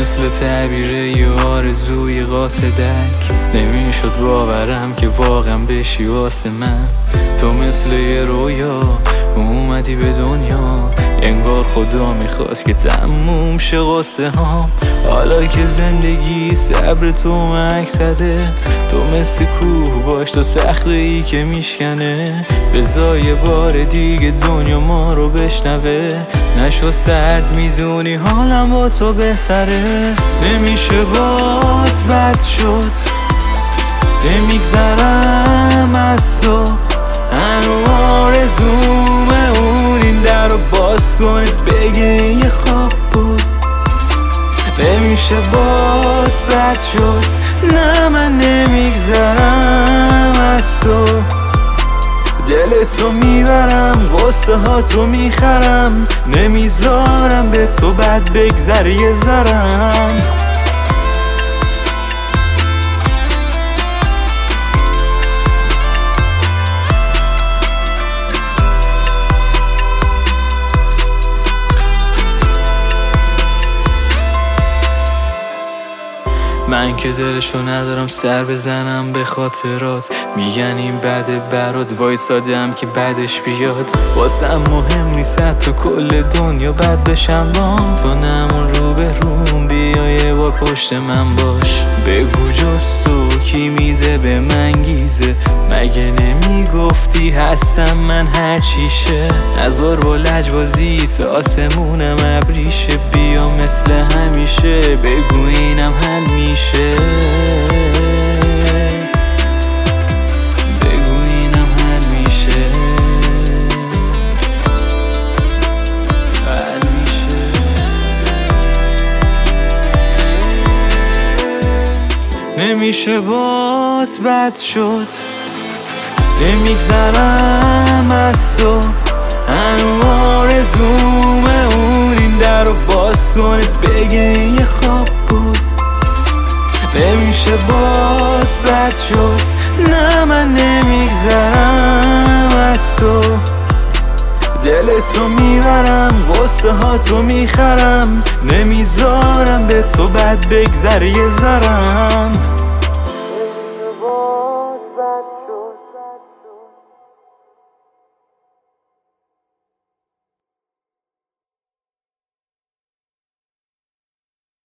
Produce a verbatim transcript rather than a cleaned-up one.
مثل تعبیر یه آرزوی قاصدک، نمیشد باورم که واقعا بشی واسه من. تو مثل یه رویا اومدی به دنیا، انگار خدا میخواست که تموم شه قصه ها. حالا که زندگی صبر تو مکسده، تو مثل کوه باش تا صخره ای که میشکنه. بذار یه بار دیگه دنیا ما رو بشنوه، نشو سرد میدونی حالم با تو بهتره. نمیشه بات بد شد، نمیگذرم از تو، هنو آرزومه اون این در رو باز کنید بگه یه خواب بود. نمیشه بات بد شد، نه من نمیگذرم از تو، دلتو میبرم قصه ها تو میخرم، نمیذارم به تو بد بگذر یه ذرم. من که دلشو ندارم سر بزنم به خاطرات، میگن این بده برات وایسادم که بعدش بیاد. واسم مهم نیست تو کل دنیا بد بشم بام، تو نمون رو به روم بیا یه بار پشت من باش. بگو جز تو کی میده به من گیزه، مگه نمیگفتی هستم من هر چیشه. نزار با لجبازی تا آسمونم ابریشه، بیا مثل همیشه بگو اینم حل میشه. بگو اینم حل میشه، حل میشه. نمیشه بات بد شد، نمیگذرم از تو، هنو آرزومه اون این در رو باز کنید بگه یه خواب بود. نمیشه بات بد شد، نه من نمیگذرم از تو، دلتو میبرم قصه ها تو میخرم، نمیذارم به تو بد بگذر یه ذرم.